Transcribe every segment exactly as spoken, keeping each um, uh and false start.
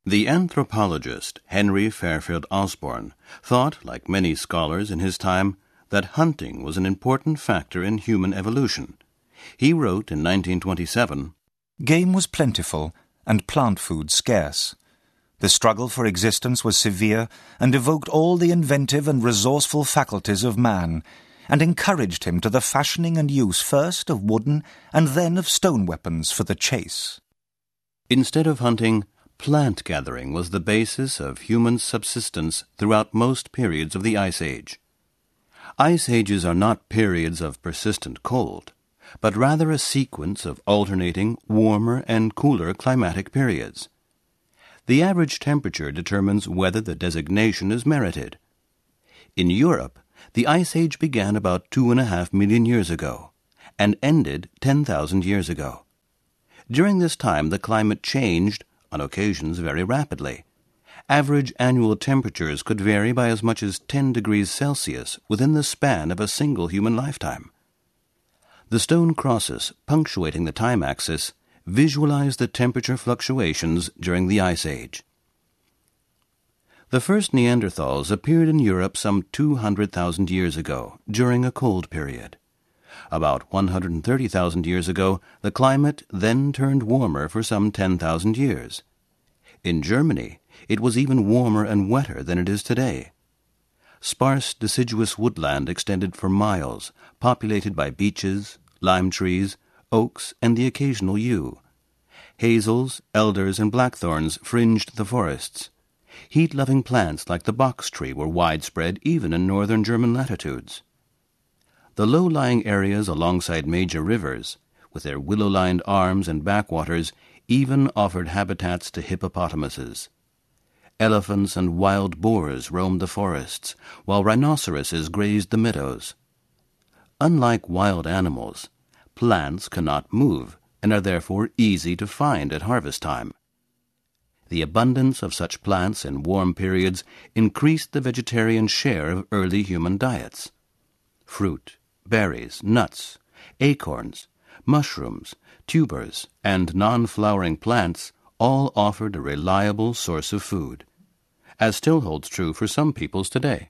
The anthropologist Henry Fairfield Osborn thought, like many scholars in his time, that hunting was an important factor in human evolution. He wrote in nineteen twenty-seven, "Game was plentiful and plant food scarce. The struggle for existence was severe and evoked all the inventive and resourceful faculties of man, and encouraged him to the fashioning and use first of wooden and then of stone weapons for the chase." Instead of hunting, plant gathering was the basis of human subsistence throughout most periods of the Ice Age. Ice ages are not periods of persistent cold, but rather a sequence of alternating warmer and cooler climatic periods. The average temperature determines whether the designation is merited. In Europe, the Ice Age began about two and a half million years ago and ended ten thousand years ago. During this time, the climate changed, on occasions very rapidly. Average annual temperatures could vary by as much as ten degrees Celsius within the span of a single human lifetime. The stone crosses punctuating the time axis visualize the temperature fluctuations during the Ice Age. The first Neanderthals appeared in Europe some two hundred thousand years ago, during a cold period. About one hundred thirty thousand years ago, the climate then turned warmer for some ten thousand years. In Germany, it was even warmer and wetter than it is today. Sparse deciduous woodland extended for miles, populated by beeches, lime trees, oaks, and the occasional yew. Hazels, elders, and blackthorns fringed the forests. Heat-loving plants like the box tree were widespread even in northern German latitudes. The low-lying areas alongside major rivers, with their willow-lined arms and backwaters, even offered habitats to hippopotamuses. Elephants and wild boars roamed the forests, while rhinoceroses grazed the meadows. Unlike wild animals, plants cannot move and are therefore easy to find at harvest time. The abundance of such plants in warm periods increased the vegetarian share of early human diets. Fruit, berries, nuts, acorns, mushrooms, tubers, and non-flowering plants all offered a reliable source of food, as still holds true for some peoples today.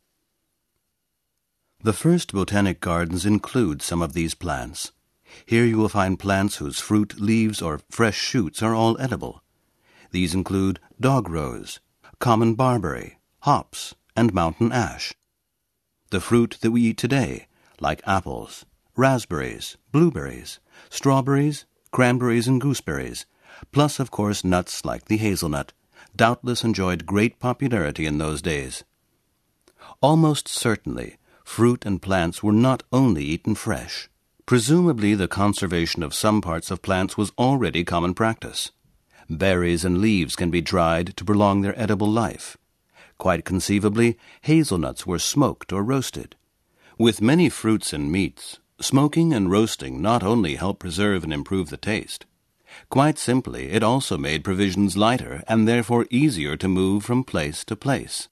The first botanic gardens include some of these plants. Here you will find plants whose fruit, leaves, or fresh shoots are all edible. These include dog rose, common barberry, hops, and mountain ash. The fruit that we eat today, like apples, raspberries, blueberries, strawberries, cranberries, and gooseberries, plus, of course, nuts like the hazelnut, doubtless enjoyed great popularity in those days. Almost certainly, fruit and plants were not only eaten fresh. Presumably, the conservation of some parts of plants was already common practice. Berries and leaves can be dried to prolong their edible life. Quite conceivably, hazelnuts were smoked or roasted. With many fruits and meats, smoking and roasting not only help preserve and improve the taste. Quite simply, it also made provisions lighter and therefore easier to move from place to place.